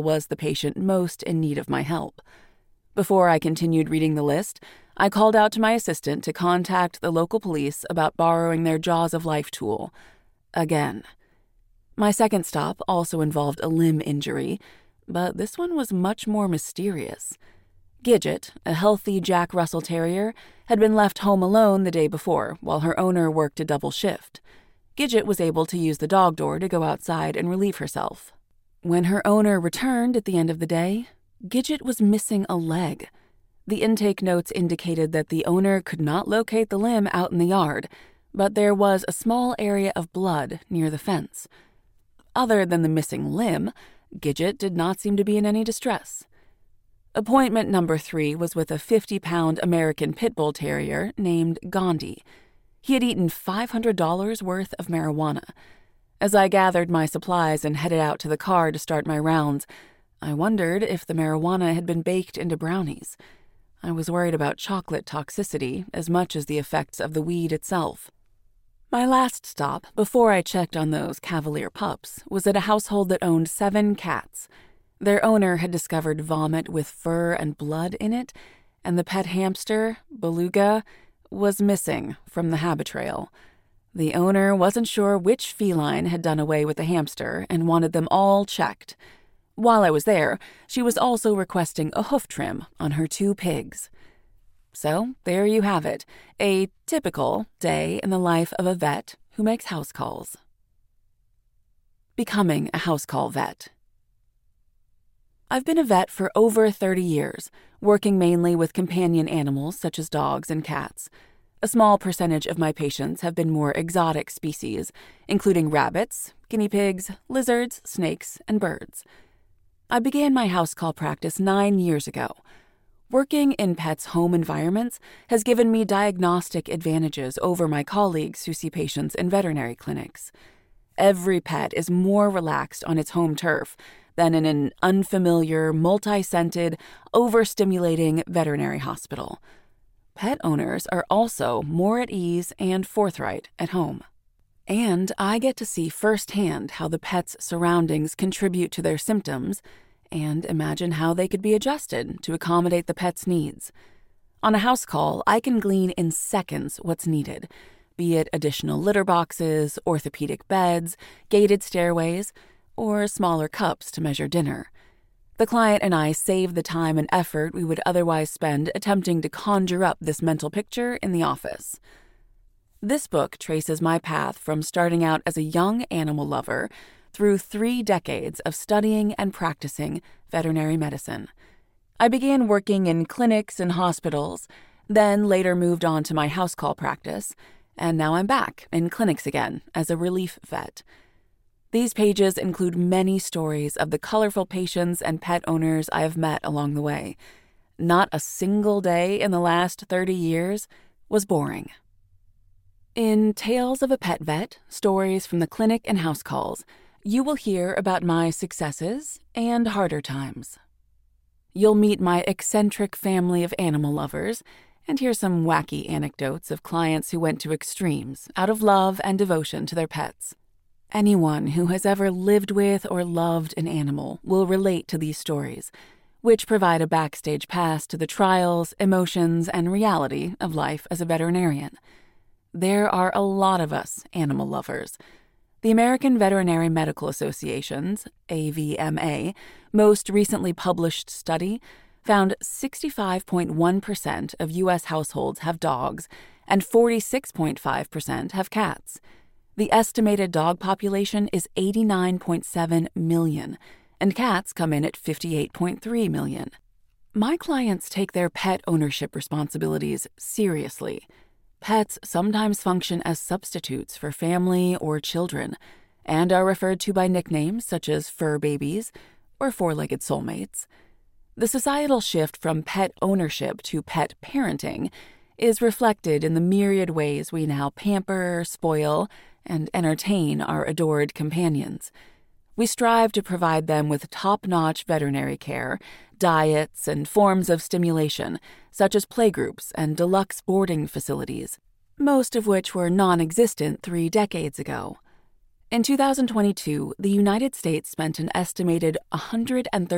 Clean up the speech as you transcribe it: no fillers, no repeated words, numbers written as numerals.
was the patient most in need of my help. Before I continued reading the list, I called out to my assistant to contact the local police about borrowing their Jaws of Life tool. Again. My second stop also involved a limb injury, but this one was much more mysterious. Gidget, a healthy Jack Russell Terrier, had been left home alone the day before while her owner worked a double shift. Gidget was able to use the dog door to go outside and relieve herself. When her owner returned at the end of the day, Gidget was missing a leg. The intake notes indicated that the owner could not locate the limb out in the yard, but there was a small area of blood near the fence. Other than the missing limb, Gidget did not seem to be in any distress. Appointment number 3 was with a 50-pound American Pit Bull Terrier named Gandhi. He had eaten $500 worth of marijuana. As I gathered my supplies and headed out to the car to start my rounds, I wondered if the marijuana had been baked into brownies. I was worried about chocolate toxicity as much as the effects of the weed itself. My last stop, before I checked on those Cavalier pups, was at a household that owned 7 cats. Their owner had discovered vomit with fur and blood in it, and the pet hamster, Beluga, was missing from the habit trail. The owner wasn't sure which feline had done away with the hamster and wanted them all checked. While I was there, she was also requesting a hoof trim on her 2 pigs. So there you have it, a typical day in the life of a vet who makes house calls. Becoming a house call vet. I've been a vet for over 30 years, working mainly with companion animals such as dogs and cats. A small percentage of my patients have been more exotic species, including rabbits, guinea pigs, lizards, snakes, and birds. I began my house call practice 9 years ago. Working in pets' home environments has given me diagnostic advantages over my colleagues who see patients in veterinary clinics. Every pet is more relaxed on its home turf than in an unfamiliar, multi-scented, overstimulating veterinary hospital. Pet owners are also more at ease and forthright at home. And I get to see firsthand how the pet's surroundings contribute to their symptoms and imagine how they could be adjusted to accommodate the pet's needs. On a house call, I can glean in seconds what's needed, be it additional litter boxes, orthopedic beds, gated stairways, or smaller cups to measure dinner. The client and I save the time and effort we would otherwise spend attempting to conjure up this mental picture in the office. This book traces my path from starting out as a young animal lover through 3 decades of studying and practicing veterinary medicine. I began working in clinics and hospitals, then later moved on to my house call practice, and now I'm back in clinics again as a relief vet. These pages include many stories of the colorful patients and pet owners I have met along the way. Not a single day in the last 30 years was boring. In Tales of a Pet Vet, Stories from the Clinic and House Calls, you will hear about my successes and harder times. You'll meet my eccentric family of animal lovers and hear some wacky anecdotes of clients who went to extremes out of love and devotion to their pets. Anyone who has ever lived with or loved an animal will relate to these stories, which provide a backstage pass to the trials, emotions, and reality of life as a veterinarian. There are a lot of us animal lovers. The American Veterinary Medical Association's, AVMA, most recently published study found 65.1% of U.S. households have dogs and 46.5% have cats. The estimated dog population is 89.7 million, and cats come in at 58.3 million. My clients take their pet ownership responsibilities seriously. Pets sometimes function as substitutes for family or children, and are referred to by nicknames such as fur babies or four-legged soulmates. The societal shift from pet ownership to pet parenting is reflected in the myriad ways we now pamper, spoil, and entertain our adored companions. We strive to provide them with top-notch veterinary care, diets, and forms of stimulation, such as playgroups and deluxe boarding facilities, most of which were non-existent 3 decades ago. In 2022, the United States spent an estimated $130